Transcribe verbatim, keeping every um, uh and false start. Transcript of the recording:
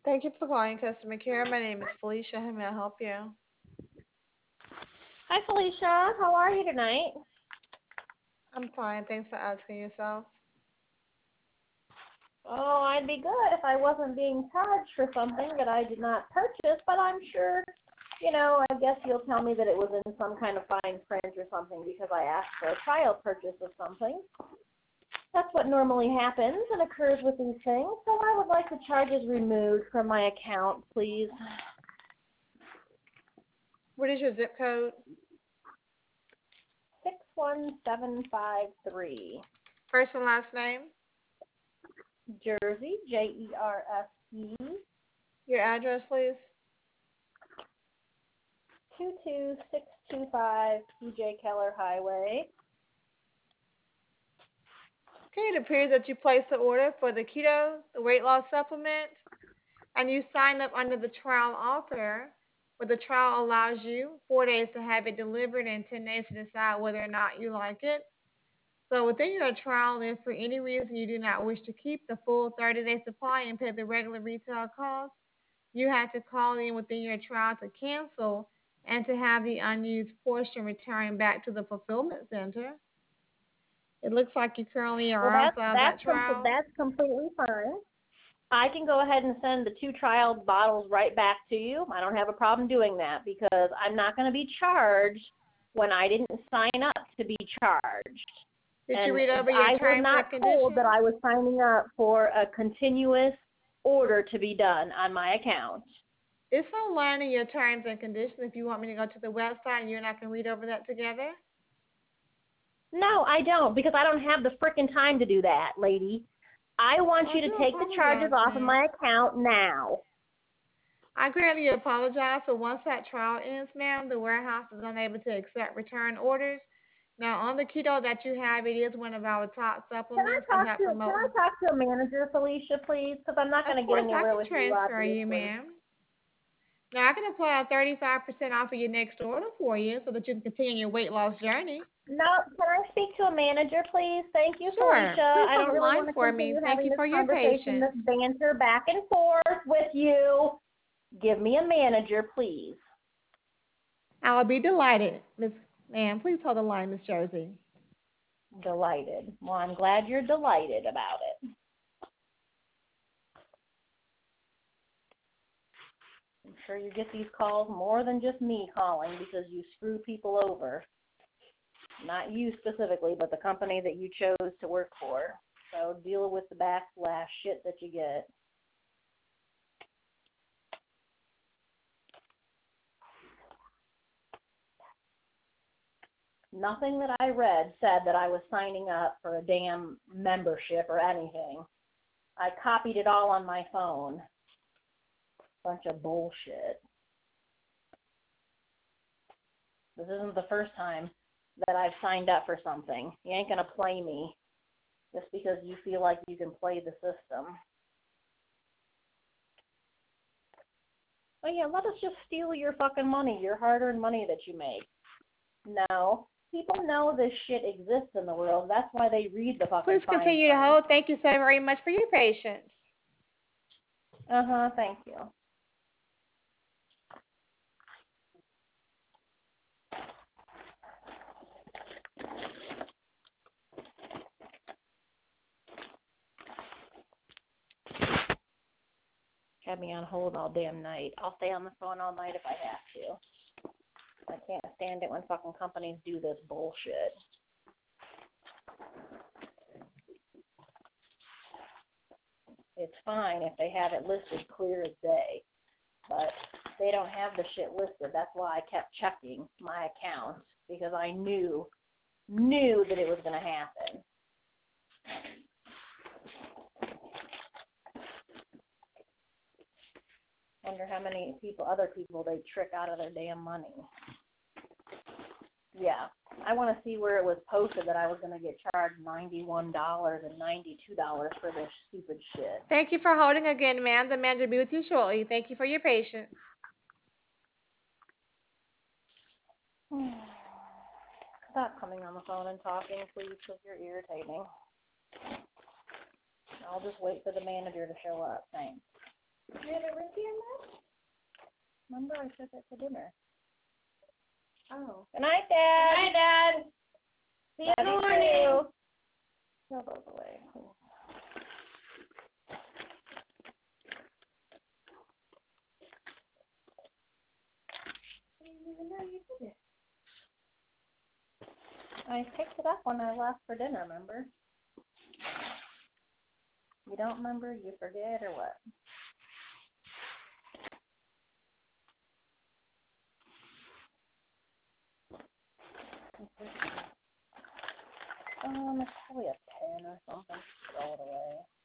Thank you for calling customer care. My name is Felicia. How may I help you? Hi, Felicia. How are you tonight? I'm fine. Thanks for asking yourself. Oh, I'd be good if I wasn't being charged for something that I did not purchase, but I'm sure, you know, I guess you'll tell me that it was in some kind of fine print or something because I asked for a trial purchase of something. That's what normally happens and occurs with these things, so I would like the charges removed from my account, please. What is your zip code? six one seven five three. First and last name? Jersey, J E R S E, Your address, please? two two six two five P J Keller Highway. Okay, it appears that you placed the order for the keto, the weight loss supplement, and you signed up under the trial offer, where the trial allows you four days to have it delivered and ten days to decide whether or not you like it. So within your trial, if for any reason you do not wish to keep the full thirty-day supply and pay the regular retail cost, you have to call in within your trial to cancel and to have the unused portion returned back to the fulfillment center. It looks like you currently Well, are that's outside of that's that com- trial. that's completely fine. I can go ahead and send the two trial bottles right back to you. I don't have a problem doing that because I'm not going to be charged when I didn't sign up to be charged. Did you And read over your I was terms not and told that conditions? I was signing up for a continuous order to be done on my account. It's online in your terms and conditions. If you want me to go to the website and you and I can read over that together. No, I don't because I don't have the frickin' time to do that, lady. I want Well, I you to do take the charges apologize, off of ma'am. my account now. I greatly apologize, but once that trial ends, ma'am, the warehouse is unable to accept return orders. Now, on the keto that you have, it is one of our top Can I supplements to talk help to Can promote. I talk to a manager, Felicia, please? Because I'm not Of going to get course, I anywhere can with you, transfer you, obviously. ma'am. Now, I can apply a thirty-five percent off of your next order for you so that you can continue your weight loss journey. No, can I speak to a manager, please? Thank you, Sure. Felicia. Please I hold don't the really line want to for me. continue Thank having you this for your conversation, patience. this banter back and forth with you. Give me a manager, please. I'll be delighted, Miss Ma'am. Please hold the line, Miss Josie. Delighted. Well, I'm glad you're delighted about it. I'm sure you get these calls more than just me calling because you screw people over. Not you specifically, but the company that you chose to work for. So deal with the backslash shit that you get. Nothing that I read said that I was signing up for a damn membership or anything. I copied it all on my phone. Bunch of bullshit. This isn't the first time that I've signed up for something. You ain't gonna play me just because you feel like you can play the system. Oh yeah, let us just steal your fucking money, your hard-earned money that you make. No. People know this shit exists in the world. That's why they read the fucking Please fine continue to print. hold. Thank you so very much for your patience. Uh-huh, thank you. Had me on hold all damn night. I'll stay on the phone all night if I have to. I can't stand it when fucking companies do this bullshit. It's fine if they have it listed clear as day, but they don't have the shit listed. That's why I kept checking my accounts because I knew, knew that it was going to happen. Wonder how many people, other people, they trick out of their damn money. Yeah, I want to see where it was posted that I was going to get charged ninety-one dollars and ninety-two dollars for this stupid shit. Thank you for holding again, ma'am. The manager will be with you shortly. Thank you for your patience. Stop coming on the phone and talking, please, because you're irritating. I'll just wait for the manager to show up. Thanks. Yeah, remember I took it to dinner. Oh. Good night, Dad. Good night, Dad. See you in the morning. Throw those away. I didn't even know you did it. I picked it up when I left for dinner, remember? You don't remember, you forget, or what? Um, it's probably a pen or something. Throw it away.